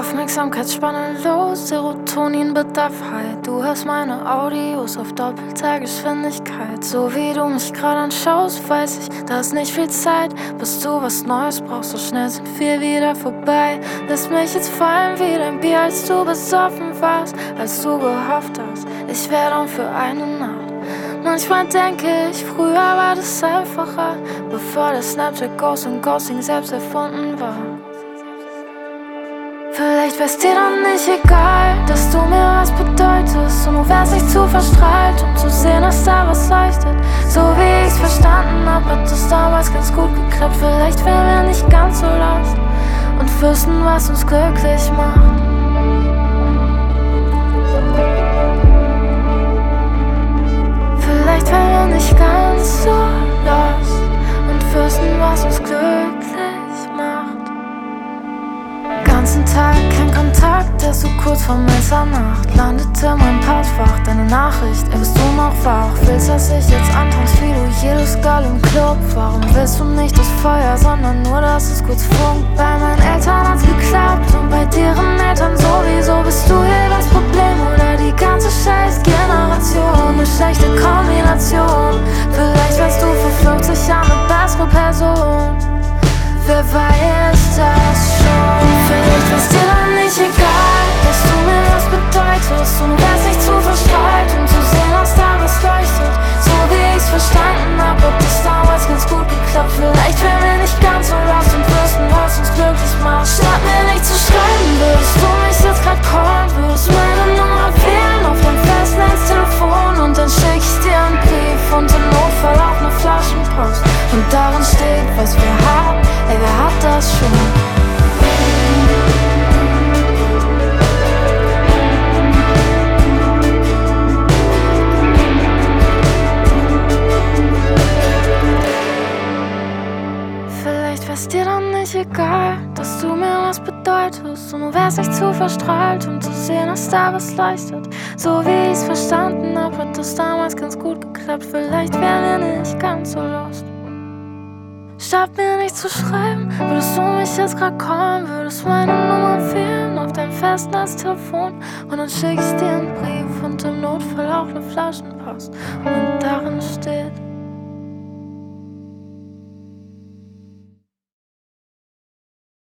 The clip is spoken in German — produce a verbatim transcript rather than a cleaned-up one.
Aufmerksamkeitsspanne los, Serotoninbedarf high. Du hörst meine Audios auf doppelter Geschwindigkeit. So wie du mich gerade anschaust, weiß ich, da ist nicht viel Zeit. Bis du was Neues brauchst, so schnell sind wir wieder vorbei. Lass mich jetzt fallen wie dein Bier, als du besoffen warst, als du gehofft hast, ich wär down für eine Nacht. Manchmal denke ich, früher war das einfacher, bevor der Snapchat Ghost und Ghosting selbst erfunden war. Vielleicht wär's dir dann nicht egal, dass du mir was bedeutest, und du wärst nicht zu verstrahlt, um zu sehen, dass da was leuchtet. So wie ich's verstanden hab, hat es damals ganz gut geklappt. Vielleicht wären wir nicht ganz so lost und wüssten, was uns glücklich macht. Vielleicht wären wir nicht ganz so lost und wüssten, was uns glücklich macht. Ganzen Tag kein Kontakt, erst so kurz vor Mitternacht landete mein Postfach deine Nachricht, ey, bist du noch wach? Willst, dass ich jetzt antanzt wie du jedes Girl im Club? Warum willst du nicht das Feuer, sondern nur, dass es kurz funkt? Bei meinen Eltern hat's geklappt und bei deren Eltern sowieso. Bist du hier das Problem oder die ganze scheiß Generation? Eine schlechte Kombination. Vielleicht wärst du vor fünfzig Jahren eine bessere Person. Wer weiß das schon? Vielleicht wär's dir dann nicht egal, dass du mir was bedeutest, und du wärst nicht zu verstrahlt, um zu sehen, dass da was leuchtet. So wie ich's verstanden hab, hat das damals ganz gut geklappt. Vielleicht wären wir nicht ganz so lost und wüssten, was uns glücklich macht. Statt mir nicht zu schreiben, würdest du mich jetzt grad callen, würdest meine Nummer wählen auf dein Festnetztelefon, und dann schick ich dir einen Brief und im Notfall auch ne Flaschenpost. Und darin steht, was wir haben, ey, wer hat das schon? Vielleicht wär's dir dann nicht egal, dass du mir was bedeutest, und du wärst nicht zu verstrahlt, um zu sehen, dass da was leuchtet. So wie ich's verstanden hab, hat das damals ganz gut geklappt. Vielleicht wären wir nicht ganz so lost. Statt mir nicht zu schreiben, würdest du mich jetzt grad callen, würdest meine Nummer wählen auf dein Festnetztelefon, und dann schick ich dir einen Brief und im Notfall auch ne Flaschenpost. Und darin steht: